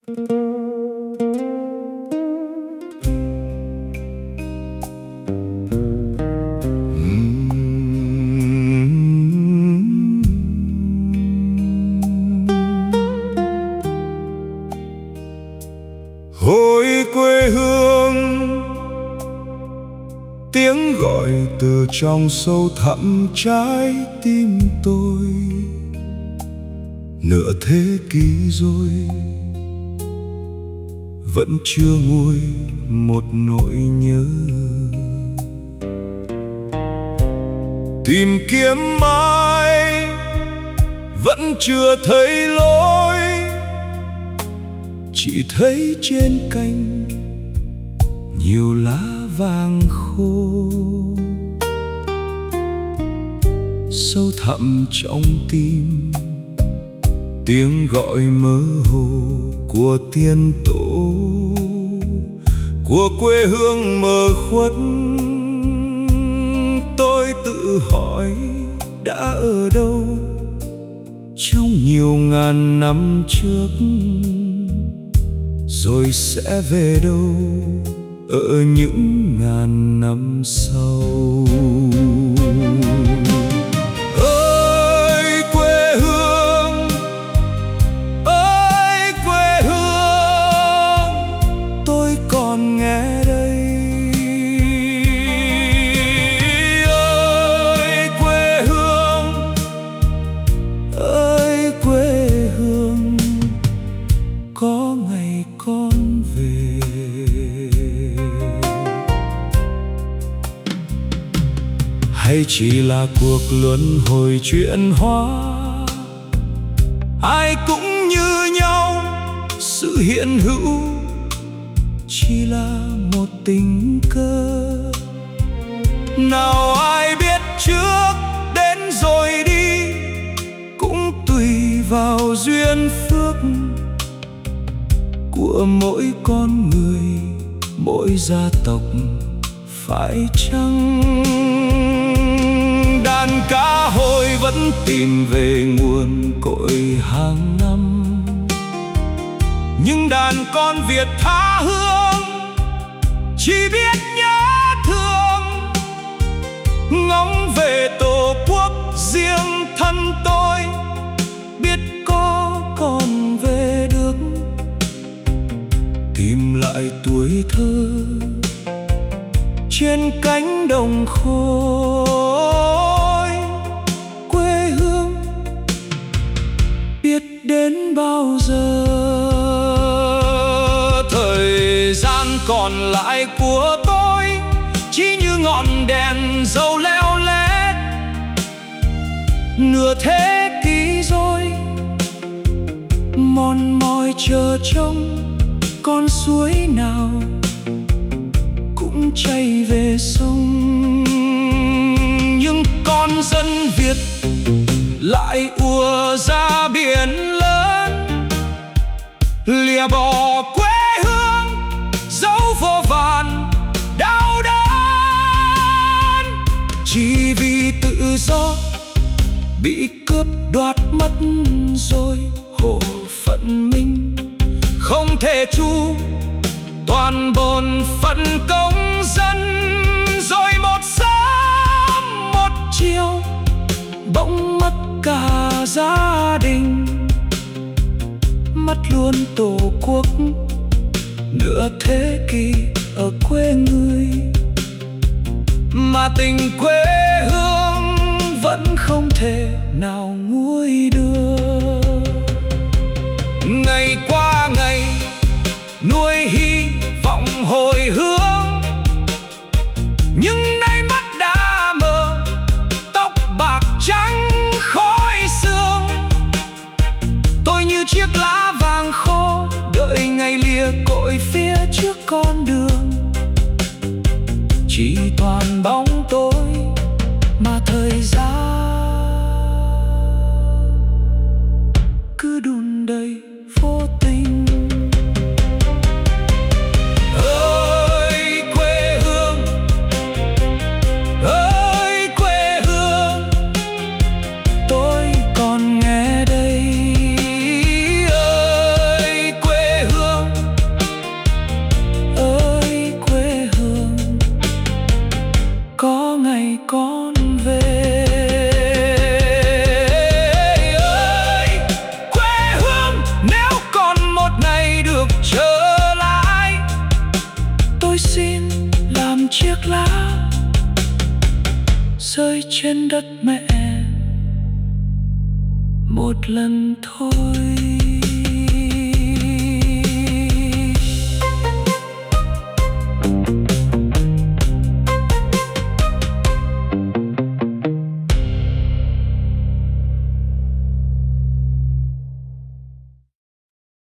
Hỡi quê hương, tiếng gọi từ trong sâu thẳm trái tim tôi. Nửa thế kỷ rồi vẫn chưa nguôi một nỗi nhớ. Tìm kiếm mãi vẫn chưa thấy lối, chỉ thấy trên cành nhiều lá vàng khô. Sâu thẳm trong tim tiếng gọi mơ hồ của tiên tổ, của quê hương mờ khuất. Tôi tự hỏi đã ở đâu trong nhiều ngàn năm trước, rồi sẽ về đâu ở những ngàn năm sau. Ơi quê hương, ơi quê hương, tôi còn nghe đây. Ơi quê hương, ơi quê hương, có ngày con về. Hay chỉ là cuộc luân hồi chuyển hóa, ai cũng như nhau, sự hiện hữu chỉ là một tình cờ. Nào ai biết trước đến rồi đi, cũng tùy vào duyên phước của mỗi con người, mỗi gia tộc. Phải chăng đàn cá hồi vẫn tìm về nguồn cội hàng năm, nhưng đàn con Việt tha hương chỉ biết nhớ thương, ngóng về tổ quốc riêng thân tôi. Biết có còn về được tìm lại tuổi thơ trên cánh đồng khôi. Quê hương biết đến bao giờ, thời gian còn lại của tôi chỉ như ngọn đèn dầu leo lét. Nửa thế kỷ rồi mòn mỏi chờ trông con suối nào cũng chảy về sông. Nhưng con dân Việt lại ùa ra biển lớn, lìa bỏ quê hương dấu vô vàn đau đớn. Chỉ vì tự do bị cướp đoạt mất rồi, hổ phận mình không thể chu toàn bổn phận công dân. Rồi một sớm một chiều bỗng mất cả gia đình, mất luôn tổ quốc. Nửa thế kỷ ở quê người mà tình quê hương vẫn không thể nào nguôi đưa. Ngày qua ngày nuôi hy vọng hồi hướng, nhưng nay mắt đã mờ, tóc bạc trắng khói sương. Tôi như chiếc lá vàng khô đợi ngày lìa cội phía trước con đường. Chỉ toàn bóng tối mà thời gian cứ đùn đầy vô tình. Ơi quê hương, ơi quê hương, tôi còn nghe đây. Ơi quê hương, rơi trên đất mẹ một lần thôi.